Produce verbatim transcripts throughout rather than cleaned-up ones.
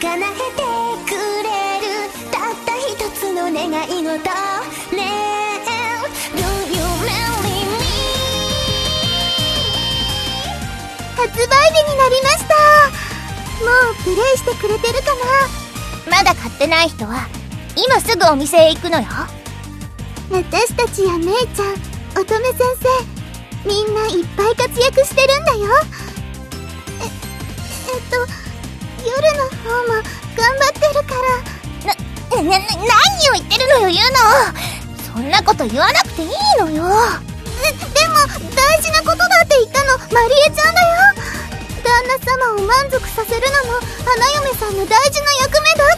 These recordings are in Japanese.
叶えてくれるたった一つの願い事ねえ Do you marry me 発売日になりました。もうプレイしてくれてるかな。 まだ買ってない人は今すぐお店へ行くのよ。 私たちやめいちゃん、乙女先生、みんないっぱい活躍してるんだよ。え、えっと夜の方も頑張ってるから。 な、な、な、何を言ってるのよ、ユノ。そんなこと言わなくていいのよ。 で、でも大事なことだって言ったのマリエちゃんだよ。旦那様を満足させるのも花嫁さんの大事な役目だって。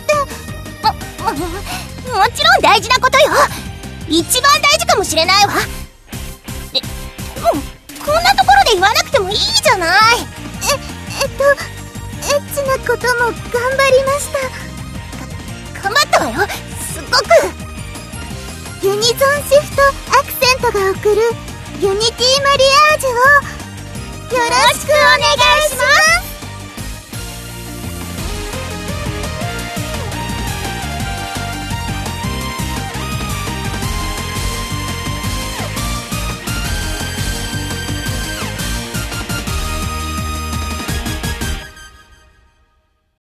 も、も、もちろん大事なことよ。一番大事かもしれないわ。で、でもこんなところで言わなくてもいいじゃない。 え、えっとエッチなことも頑張りました。 頑張ったわよ、すごく。 ユニゾンシフトアクセントが送るユニティマリアージュをよろしくお願いします。